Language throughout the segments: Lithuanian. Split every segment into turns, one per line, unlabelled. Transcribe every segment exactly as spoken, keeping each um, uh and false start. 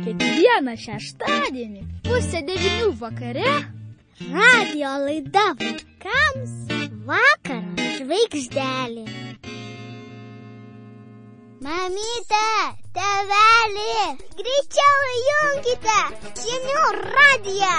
Kiekvieną šeštadienį pusę devynių vakare
radijo laida vaikams Vakaro žvaigždelė. Mamyte, tėvelį, greičiau įjunkite žinių radiją.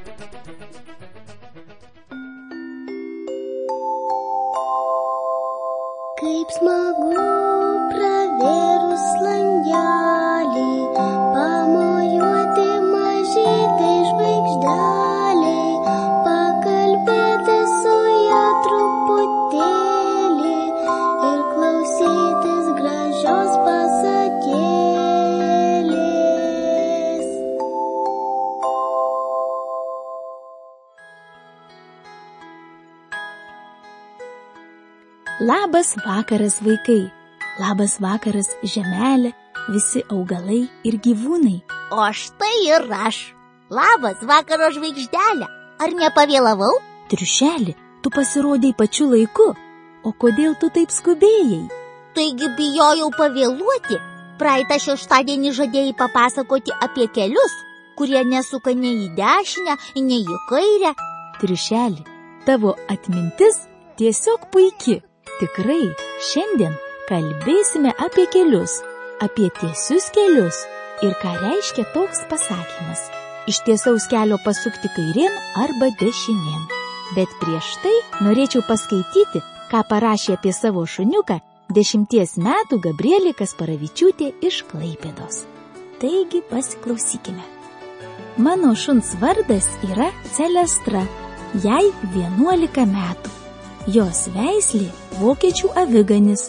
Kaip smagu pravėrus langelį, pamojuoti mažytai žvaigždeliai, pakalbėti su ja truputėlį ir klausytis gražios pasakėlės.
Labas vakaras, vaikai. Labas vakaras, žemelė, visi augalai ir gyvūnai.
O štai ir aš. Labas vakaro žvaigždelė. Ar nepavėlavau?
Triušeli, tu pasirodei pačiu laiku. O kodėl tu taip skubėjai?
Taigi bijojau pavėluoti. Praeitą šeštadienį žadėjai papasakoti apie kelius, kurie nesuka nei į dešinę, nei į kairę.
Triušeli, tavo atmintis tiesiog puiki. Tikrai, šiandien kalbėsime apie kelius, apie tiesius kelius ir ką reiškia toks pasakymas. Iš tiesaus kelio pasukti kairėn arba dešinėn. Bet prieš tai norėčiau paskaityti, ką parašė apie savo šuniuką dešimties metų Gabrielė Kasparavičiūtė iš Klaipėdos. Taigi pasiklausykime. Mano šuns vardas yra Celestra, jai vienuolika metų. Jos veislė vokiečių aviganis.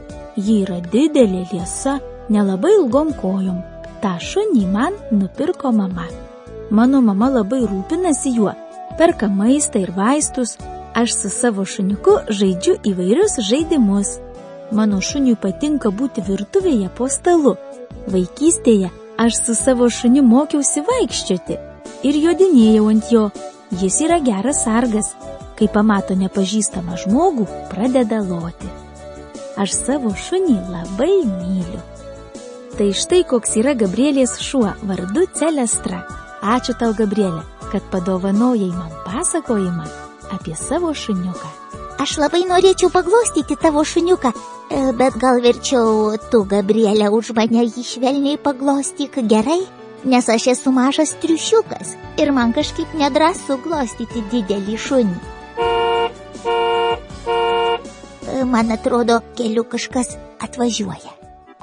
Ji yra didelė, liesa, nelabai ilgom kojom. Ta šunį man nupirko mama. Mano mama labai rūpinasi juo, perka maistą ir vaistus. Aš su savo šuniuku žaidžiu įvairius žaidimus. Mano šuniui patinka būti virtuvėje po stalu. Vaikystėje aš su savo šuniu mokiausi vaikščioti ir jodinėjau ant jo. Jis yra geras sargas. Kai pamato nepažįstamą žmogų, pradeda loti. Aš savo šunį labai myliu. Tai štai koks yra Gabrielės šuo vardu Celestra. Ačiū tau, Gabrielė, kad padovanojai man pasakojimą apie savo šuniuką.
Aš labai norėčiau paglostyti tavo šuniuką, bet gal verčiau tu, Gabrielė, už mane jį švelniai paglostyk, gerai? Nes aš esu mažas triušiukas ir man kažkaip nedrąsu glostyti didelį šunį. Man atrodo, keliu kažkas atvažiuoja.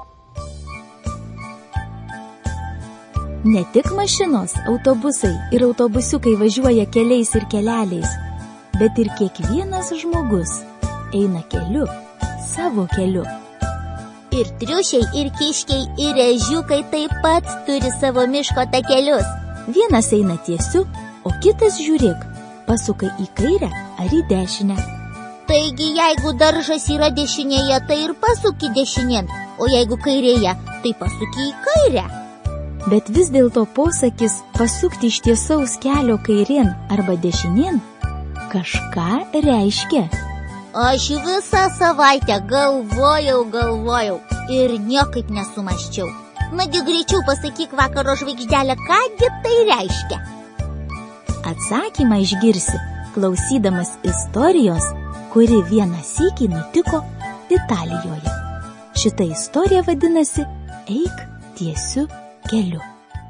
Ne tik mašinos, autobusai ir autobusiukai važiuoja keliais ir keleliais, bet ir kiekvienas žmogus eina keliu, savo keliu.
Ir triušiai, ir kiškiai, ir ežiukai taip pat turi savo miško takelius.
Vienas eina tiesiu, o kitas, žiūrėk, pasuka į kairę ar į dešinę.
Taigi, jeigu daržas yra dešinėje, tai ir pasuki dešinėn, o jeigu kairėje, tai pasuki į kairę.
Bet vis dėlto posakis pasukti iš tiesaus kelio kairėn arba dešinėn kažką reiškia.
Aš visą savaitę galvojau, galvojau ir niekaip nesumasčiau. Nagi greičiau pasakyk, vakaro žvaigždelė, kągi tai reiškia.
Atsakymą išgirsi, klausydamas istorijos, kuri vieną sykį nutiko Italijoje. Šita istorija vadinasi Eik tiesiu keliu.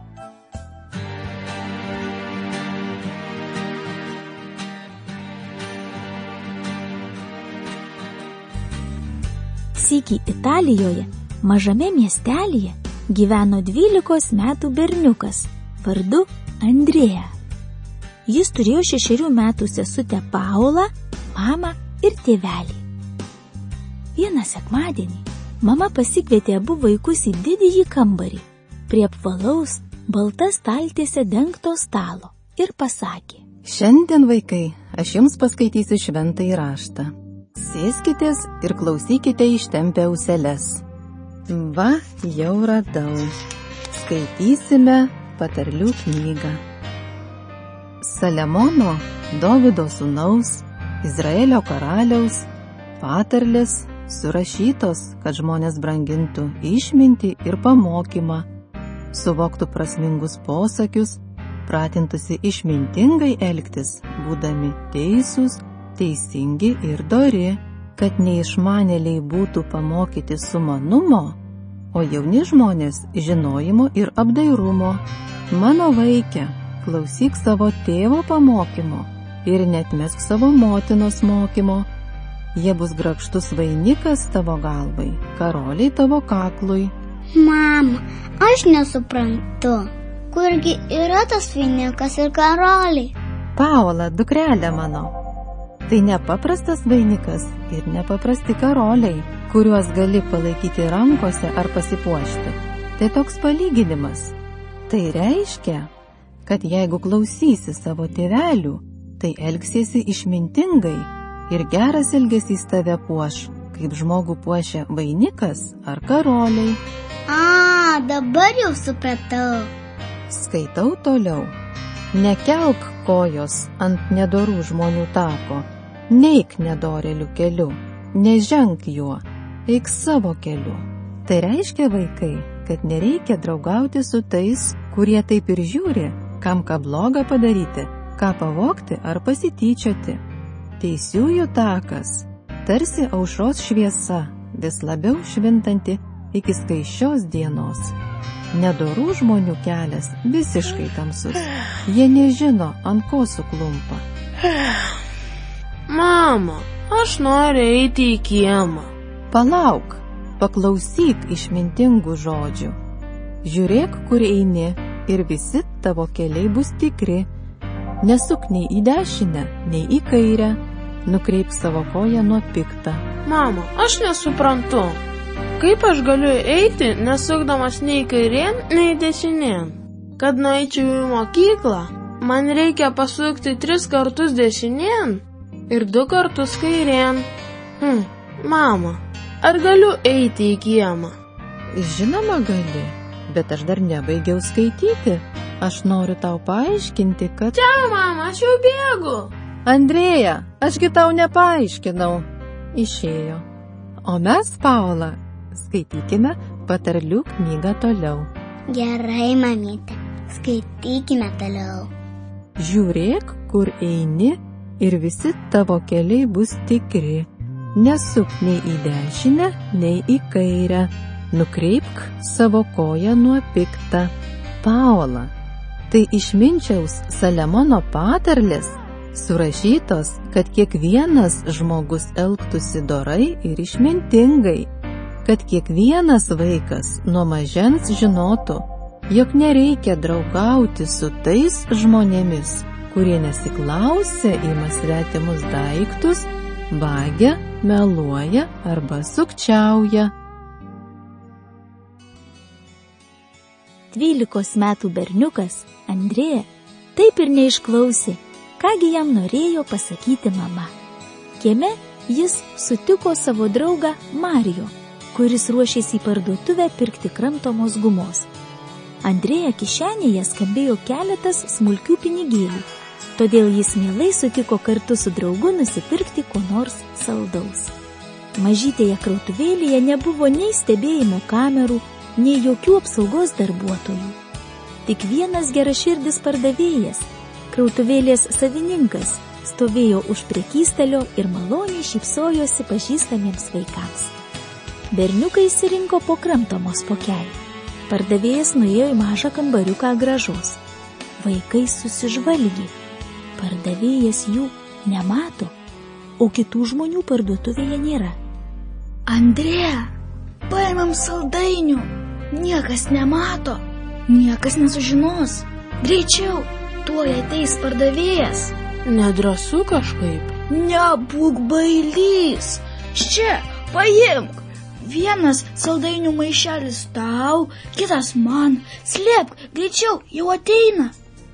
Sykį Italijoje, mažame miestelyje, gyveno dvylikos metų berniukas vardu Andrėja. Jis turėjo šešerių metų sesutę Paulą, mamą ir tėvelį. Vieną sekmadienį mama pasikvietė abu vaikus į didįjį kambarį prie apvalaus balta staltiese dengto stalo ir pasakė:
Šiandien, vaikai, aš jums paskaitysiu šventąjį raštą. Sėskitės ir klausykite ištempę auseles. Va, jau radau. Skaitysime patarlių knygą. Saliamono, Dovydo sūnaus, Izraelio karaliaus patarlės surašytos, kad žmonės brangintų išmintį ir pamokymą, suvoktų prasmingus posakius, pratintųsi išmintingai elgtis, būdami teisūs, teisingi ir dori, kad neišmanėliai būtų pamokyti sumanumo, o jauni žmonės žinojimo ir apdairumo. Mano vaike, klausyk savo tėvo pamokymo ir netmesk savo motinos mokymo. Jie bus grakštus vainikas tavo galvai, karoliai tavo kaklui.
Mama, aš nesuprantu, kurgi yra tas vainikas ir karoliai?
Paula, dukrelė mano, tai nepaprastas vainikas ir nepaprasti karoliai, kuriuos gali palaikyti rankose ar pasipuošti. Tai toks palyginimas. Tai reiškia, kad jeigu klausysi savo tėvelių, tai elgsiesi išmintingai ir geras elgesys tave puoš, kaip žmogų puošia vainikas ar karoliai.
A, dabar jau supratau.
Skaitau toliau. Nekelk kojos ant nedorų žmonių tako, neik nedorėlių keliu, neženk juo, eik savo keliu. Tai reiškia, vaikai, kad nereikia draugauti su tais, kurie taip ir žiūri, kam ką blogą padaryti, ką pavogti ar pasityčioti. Teisiųjų takas, tarsi aušros šviesa, vis labiau švintanti iki skaisčios dienos. Nedorų žmonių kelias visiškai tamsus. Jie nežino, ant ko suklumpa.
Mama, aš noriu eiti į kiemą.
Palauk, paklausyk išmintingų žodžių. Žiūrėk, kur eini, ir visi tavo keliai bus tikri. Nesuk nei į dešinę, nei į kairę. Nukreipk savo koją nuo pikta.
Mama, aš nesuprantu. Kaip aš galiu eiti, nesukdamas nei kairien, nei dešinien? Kad nueičiau į mokyklą, man reikia pasukti tris kartus dešinien ir du kartus kairien. Hm, mama, ar galiu eiti į kiemą?
Žinoma gali, bet aš dar nebaigiau skaityti. Aš noriu tau paaiškinti, kad...
Čia, mama, aš jau bėgu.
Andrėja, ašgi tau nepaaiškinau. Išėjo. O mes, Paula, skaitykime patarlių knygą toliau.
Gerai, mamyte, skaitykime toliau.
Žiūrėk, kur eini, ir visi tavo keliai bus tikri. Nesuk nei į dešinę, nei į kairę. Nukreipk savo koją nuo pikta. Paula, tai išminčiaus Saliamono patarlės, surašytos, kad kiekvienas žmogus elgtųsi dorai ir išmintingai, kad kiekvienas vaikas nuo mažens žinotų, jog nereikia draugauti su tais žmonėmis, kurie nesiklausia ima svetimus daiktus, vagia, meluoja arba sukčiauja.
Dvylikos metų berniukas, Andrėja, taip ir neišklausė, kągi jam norėjo pasakyti mama. Kieme jis sutiko savo draugą Marijo, kuris ruošėsi į parduotuvę pirkti kramtomos gumos. Andrėja kišenėje skambėjo keletas smulkių pinigėlių, todėl jis mielai sutiko kartu su draugu nusipirkti ko nors saldaus. Mažytėje krautuvėlėje nebuvo nei stebėjimo kamerų, nei jokių apsaugos darbuotojų. Tik vienas geraširdis pardavėjas, krautuvėlės savininkas, stovėjo už prekystalio ir maloniai šypsojosi pažįstamiems vaikams. Berniukai išsirinko po kramtomos pokelį. Pardavėjas nuėjo į mažą kambariuką gražos. Vaikai susižvalgė. Pardavėjas jų nemato, o kitų žmonių parduotuvėje nėra.
Andrėja, paimam saldainių. Niekas nemato, niekas nesužinos. Greičiau, tuoj ateis pardavėjas.
Nedrąsu kažkaip.
Nebūk bailys. Čia, paimk. Vienas saldainių maišelis tau, kitas man. Slėpk, greičiau, jau ateina.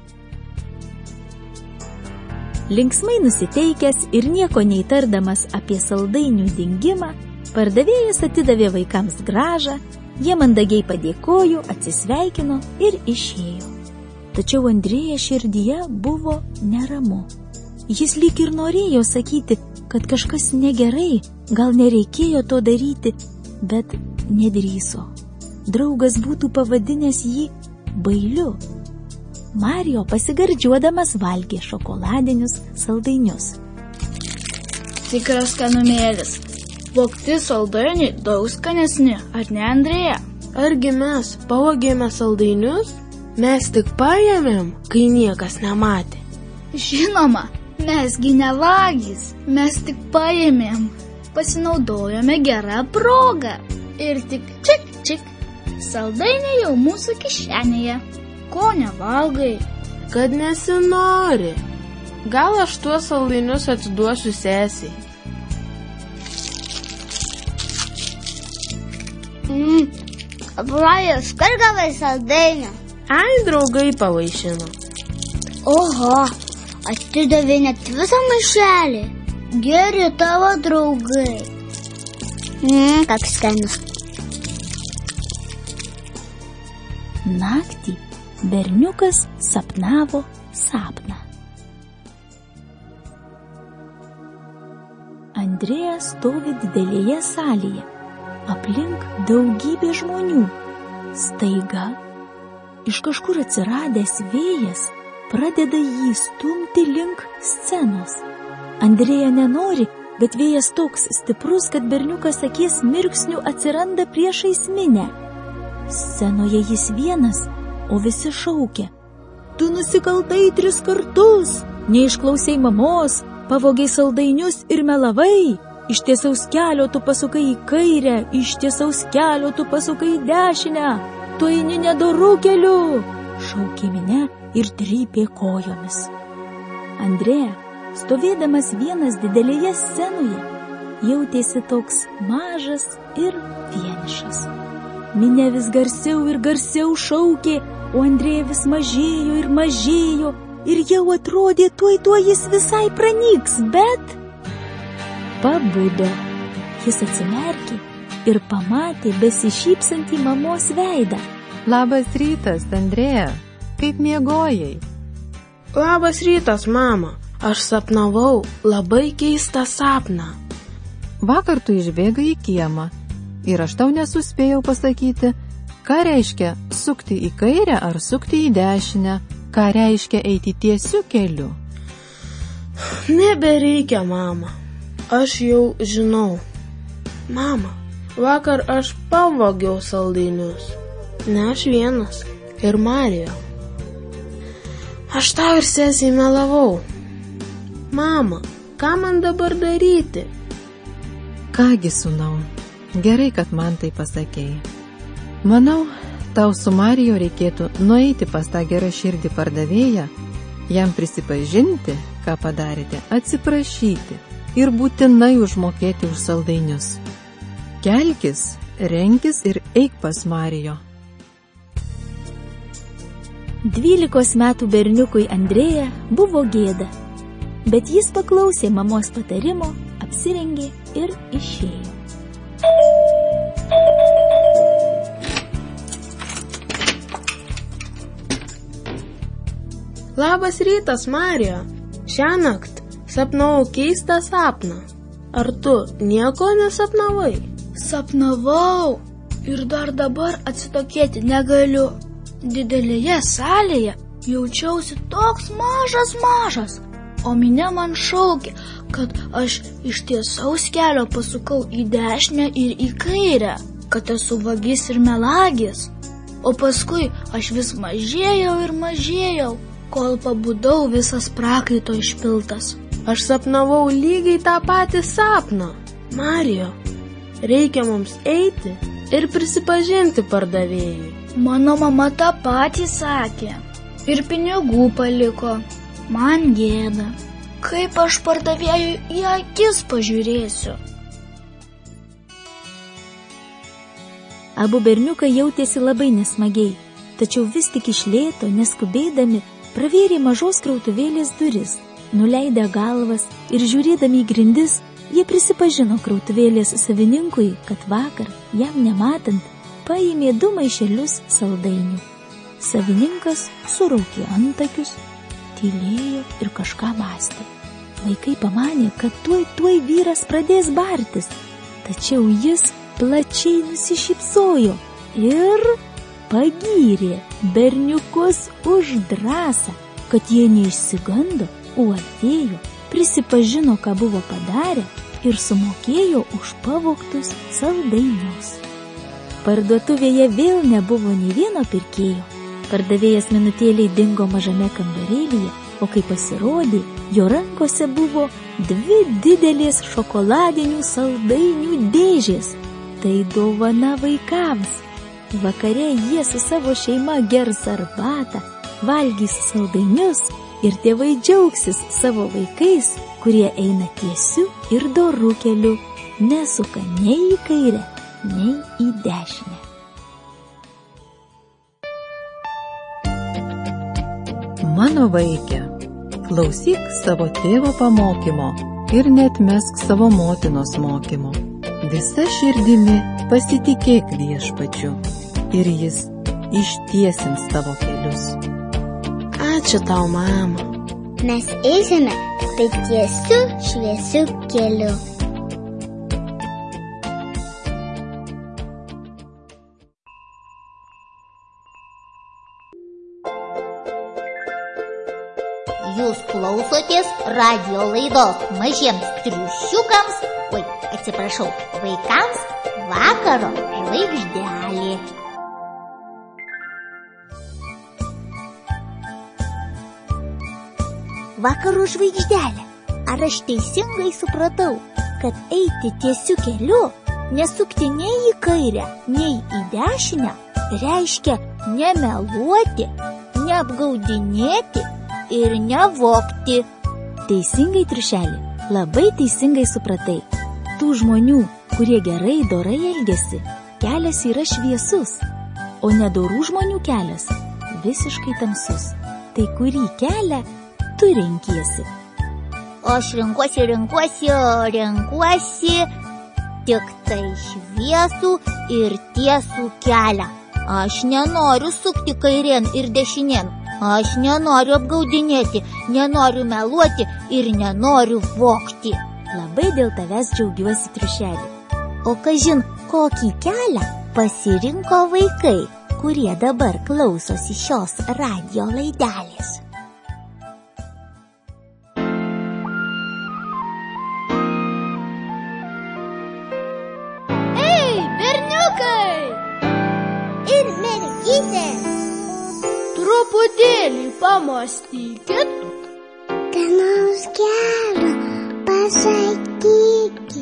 Linksmai nusiteikęs ir nieko neįtardamas apie saldainių dingimą, pardavėjas atidavė vaikams grąžą, jie mandagiai padėkojo, atsisveikino ir išėjo. Tačiau Andrėja širdyje buvo neramu. Jis lyg ir norėjo sakyti, kad kažkas negerai, gal nereikėjo to daryti, bet nedrįso. draugas būtų pavadinęs jį bailiu. Mario pasigardžiuodamas valgė šokoladinius saldainius.
Tikras skanumėlis. Vogti saldainiai daug skanesni, ar ne, Andrėja?
Argi mes pavogėme saldainius? Mes tik paėmėm, kai niekas nematė.
Žinoma, mesgi ne vagys. Mes tik paėmėm. Pasinaudojome gerą progą. Ir tik čik, čik. Saldainiai jau mūsų kišenėje. Ko nevalgai?
Kad nesinori. Gal aš tuos saldainius atiduosiu sesiai.
Mm. Brajus, kur gavai saldainių?
Ai, draugai pavaišino.
Oho, atidavė net visą maišelį. Geri tavo draugai. Mmm, kaip skanus.
Naktį berniukas sapnavo sapną. Andrėja stovi didelėje salėje. Aplink daugybė žmonių. Staiga, iš kažkur atsiradęs vėjas pradeda jį stumti link scenos. Andrėja nenori, bet vėjas toks stiprus, kad berniukas akies mirksniu atsiranda priešais minią. Scenoje jis vienas, o visi šaukia. Tu nusikaltai tris kartus, neišklausei mamos, pavogei saldainius ir melavai. Iš tiesaus kelio tu pasukai į kairę, iš tiesaus kelio tu pasukai į dešinę. Tu eini nedorų keliu, šaukė minia ir trypė kojomis. Andrėja, stovėdamas vienas didelėje scenoje, jautėsi toks mažas ir vienišas. Minia vis garsiau ir garsiau šaukė, o Andrėja vis mažėjo ir mažėjo ir jau atrodė tuoj tuoj jis visai pranyks, bet pabudo. Jis atsimerkė ir pamatė besišypsantį mamos veidą.
Labas rytas, Andrėja. Kaip miegojai?
Labas rytas, mama. Aš sapnavau labai keistą sapną.
Vakar tu išbėgai į kiemą ir aš tau nesuspėjau pasakyti, ką reiškia sukti į kairę ar sukti į dešinę, ką reiškia eiti tiesiu keliu.
Nebereikia, mama. Aš jau žinau. Mama, vakar aš pavogiau saldainius. Ne aš vienas. Ir Mario. Aš tau ir sesiai melavau. Mama, ką man dabar daryti?
Kągi, sūnau, gerai, kad man tai pasakėjai. Manau, tau su Mario reikėtų nueiti pas tą gerą širdį pardavėją, jam prisipažinti, ką padarėte, atsiprašyti ir būtinai užmokėti už saldainius. Kelkis, renkis ir eik pas Mario.
Dvylikos metų berniukui Andrėja buvo gėda, bet jis paklausė mamos patarimo, apsirengė ir išėjo.
Labas rytas, Mario. Šiąnakt sapnavau keistą sapną. Ar tu nieko nesapnavai?
Sapnavau ir dar dabar atsitokėti negaliu. Didelėje salėje jaučiausi toks mažas mažas, o minia man šaukė, kad aš iš tiesaus kelio pasukau į dešinę ir į kairę, kad esu vagis ir melagis. O paskui aš vis mažėjau ir mažėjau, kol pabudau visas prakaito išpiltas.
Aš sapnavau lygiai tą patį sapną. Mario, reikia mums eiti ir prisipažinti pardavėjui.
Mano mama tą patį sakė ir pinigų paliko. Man gėda. Kaip aš pardavėjui į akis pažiūrėsiu?
Abu berniukai jautėsi labai nesmagiai, tačiau vis tik iš lėto, neskubėdami, pravėrė mažos krautuvėlės duris, nuleidę galvas ir žiūrėdami į grindis, jie prisipažino krautuvėlės savininkui, kad vakar, jam nematant, paėmė du maišelius saldainių. Savininkas suraukė antakius, tylėjo ir kažką mąstė. Vaikai pamanė, kad tuoj tuoj vyras pradės bartis, tačiau jis plačiai nusišypsojo ir pagyrė berniukus už drąsą, kad jie neišsigando, o atėjo, prisipažino, ką buvo padarę ir sumokėjo už pavogtus saldainius. Parduotuvėje vėl nebuvo nei vieno pirkėjo. Pardavėjas minutėliai dingo mažame kambarėlyje, o kai pasirodė, jo rankose buvo dvi didelės šokoladinių saldainių dėžės. Tai dovana vaikams. Vakare jie su savo šeima gers arbatą, valgys saldainius ir tėvai džiaugsis savo vaikais, kurie eina tiesiu ir doru keliu, nesuka nei į kairę, nei į dešinę.
Mano vaike, klausyk savo tėvo pamokymo ir neatmesk savo motinos mokymo. Visa širdimi pasitikėk Viešpačiu ir jis ištiesins tavo kelius.
Ačiū tau, mama.
Mes eisime tai tiesiu šviesiu keliu.
Jūs klausotės radijo laidos mažiems triušiukams, oi, atsiprašau, vaikams Vakaro žvaigždelė. Vakaro žvaigždelė, ar aš teisingai supratau, kad eiti tiesiu keliu, nesukti nei į kairę, nei į dešinę, reiškia nemeluoti, neapgaudinėti ir nevogti?
Teisingai, triušelį, labai teisingai supratai. Tų žmonių, kurie gerai dorai elgiasi, kelias yra šviesus, o nedorų žmonių kelias visiškai tamsus. Tai kurį kelią tu renkiesi?
Aš renkuosi, renkuosi, renkuosi tik tai šviesų ir tiesų kelią. Aš nenoriu sukti kairėn ir dešinėn. Aš nenoriu apgaudinėti, nenoriu meluoti ir nenoriu vogti.
Labai dėl tavęs džiaugiuosi, triušelį.
O kažin, kokį kelią pasirinko vaikai, kurie dabar klausosi šios radijo laidelės.
Ei, berniukai!
Ir mergytės!
Truputėlį pamąstykit.
Ką nors gero pasakykit.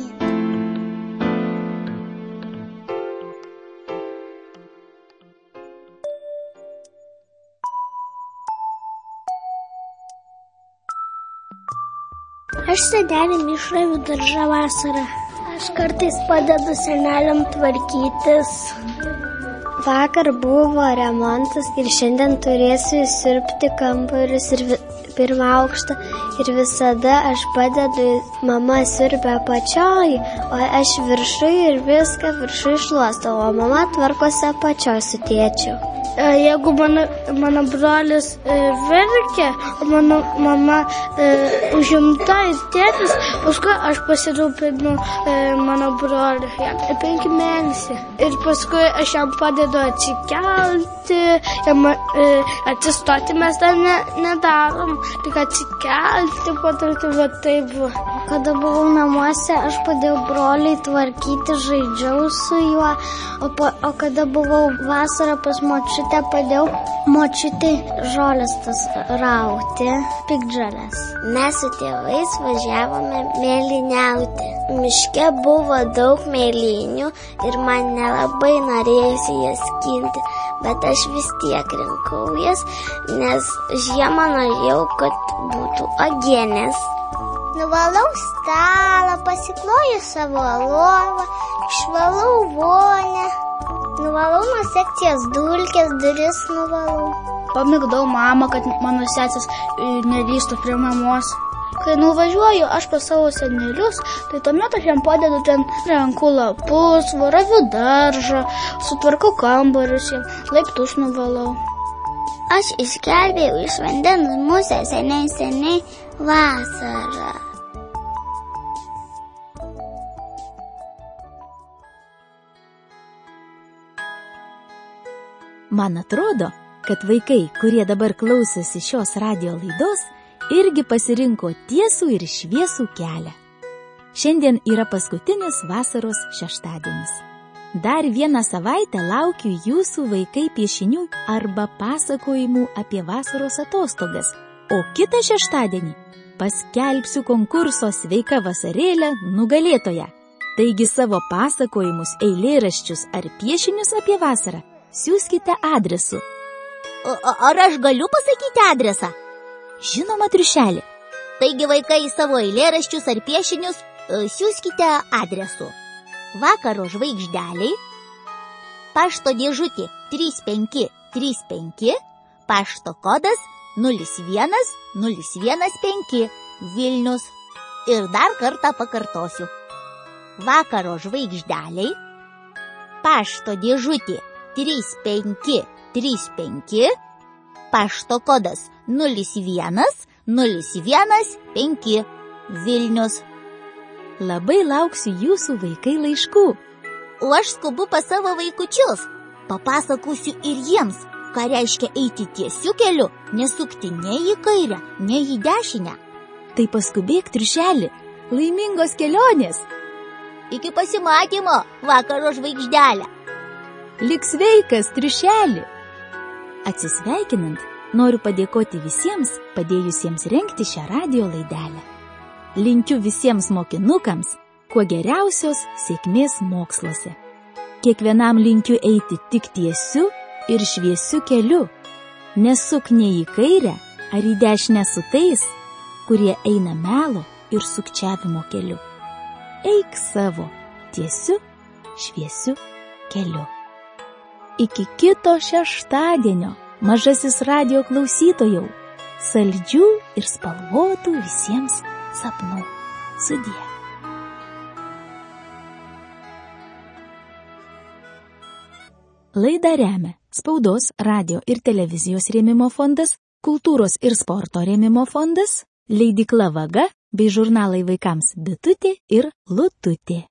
Aš senelį išraviu daržą vasarą. Aš kartais padedu seneliam tvarkytis. Vakar buvo remontas ir šiandien turėsiu įsiurbti kambarius ir vi, pirmą aukštą. Ir visada aš padedu, mama siurbia apačioj, o aš viršui ir viską viršui šluostau, o mama tvarkosi apačioj su tėčiu. Jeigu mano, mano brolis e, verkia, o mano mama e, užimta ir tėtis, paskui aš pasirūpinu e, mano broliu, jam penki mėnesiai. Ir paskui aš jam padedu atsikelti, jam e, atsistoti mes tą ne, nedarom, tik atsikelti, padaryti, bet taip. Kada buvau namuose, aš padėjau broliai tvarkyti, žaidžiau su juo, o, pa, o kada buvau vasarą pas močiutę, padėjau močiutei žolės tas rauti, piktžolės. Mes su tėvais važiavome mėlyniauti. Miške buvo daug mėlynių ir man nelabai norėjosi jas skinti, bet aš vis tiek rinkau jas, nes žiemą norėjau, kad būtų uogienės. Nuvalau stalą, pasikloju savo lovą, išvalau vonę, nuvalau nuo sekcijos dulkės, duris nuvalau.
Pamigdau mamą, kad mano sesės nelįstų prie mamos. Kai nuvažiuoju aš pas savo senelius, tai tuomet aš jam padedu ten renku lapus, varaviu daržą, sutvarkau kambarius, jam laiptus nuvalau.
Aš išgelbėjau iš vandens musę seniai seniai vasarą.
Man atrodo, kad vaikai, kurie dabar klausosi šios radio laidos, irgi pasirinko tiesų ir šviesų kelią. Šiandien yra paskutinis vasaros šeštadienis. Dar vieną savaitę laukiu jūsų vaikai piešinių arba pasakojimų apie vasaros atostogas, o kitą šeštadienį paskelbsiu konkurso Sveika vasarėlė nugalėtoją. Taigi savo pasakojimus, eilėraščius ar piešinius apie vasarą siųskite adresu.
O, ar aš galiu pasakyti adresą?
Žinoma, triušelė.
Taigi vaikai savo eilėraščius ar piešinius siųskite adresu. Vakaro žvaigždeliai, pašto dėžutė trys penki trys penki, pašto kodas nulis vienas nulis vienas penki, Vilnius. Ir dar kartą pakartosiu. Vakaro žvaigždeliai, pašto dėžutė trys penki trys penki, pašto kodas nulis vienas nulis vienas penki, Vilnius.
Labai lauksiu jūsų vaikai laiškų.
O aš skubu pas savo vaikučius. Papasakosiu ir jiems, ką reiškia eiti tiesiu keliu, nesukti nei į kairę, nei į dešinę.
Tai paskubėk, triušelį, laimingos kelionės.
Iki pasimatymo, vakaro žvaigždelė.
Lik sveikas, triušelį. Atsisveikinant, noriu padėkoti visiems, padėjusiems rengti šią radio laidelę. Linkiu visiems mokinukams kuo geriausios sėkmės moksluose. Kiekvienam linkiu eiti tik tiesiu ir šviesiu keliu. Nesuk nei į kairę ar į dešinę su tais, kurie eina melo ir sukčiavimo keliu. Eik savo tiesiu, šviesiu keliu. Iki kito šeštadienio, mažasis radio klausytojau, saldžių ir spalvotų visiems sapnų. Sudie. Laidą remia Spaudos, radio ir televizijos rėmimo fondas, Kultūros ir sporto rėmimo fondas, leidykla Vaga bei žurnalai vaikams Bitutė ir Lututė.